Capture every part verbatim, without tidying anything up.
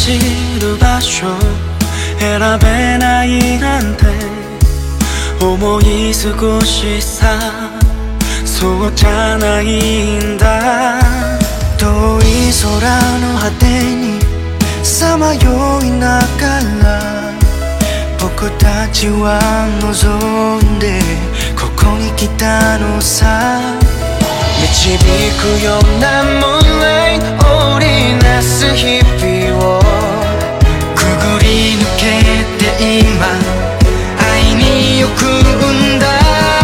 走る場所選べないなんて思い過ごしさ、そうじゃないんだ。遠い空の果てにさまよいながら僕たちは望んでここに来たのさ。導くようなムーンライト織りなす日々をくぐり抜けて今会いに行くんだ。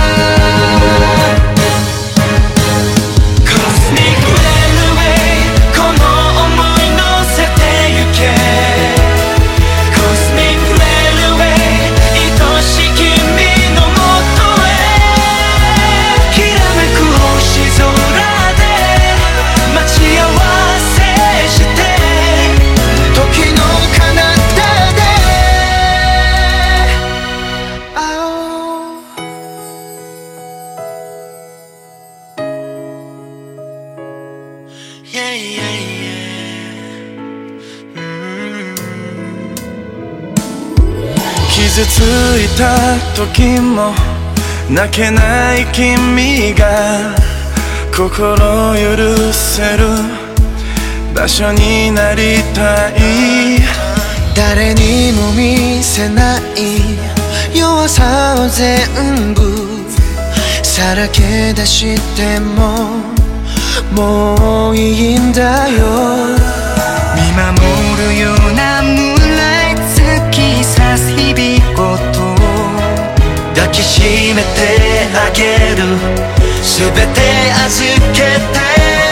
傷ついた時も泣けない君が心許せる場所になりたい。誰にも見せない弱さを全部さらけ出してももういいんだよ。見守るようなムーンライト突き刺す日々ごと抱きしめてあげる、すべて預けて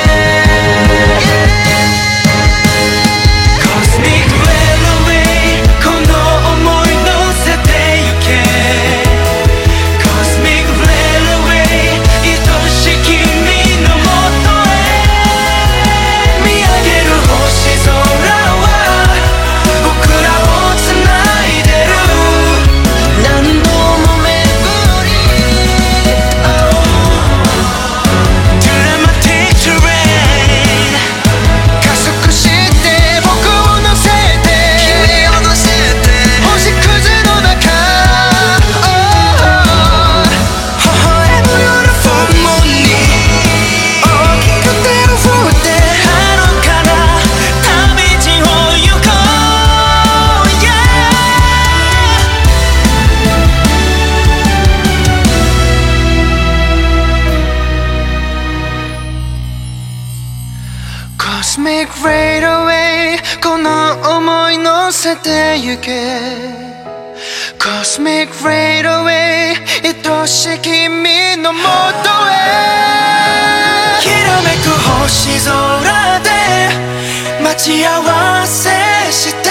Cosmic Fade Away この想い乗せてゆけ Cosmic Fade Away 愛しい君のもとへきらめく星空で待ち合わせして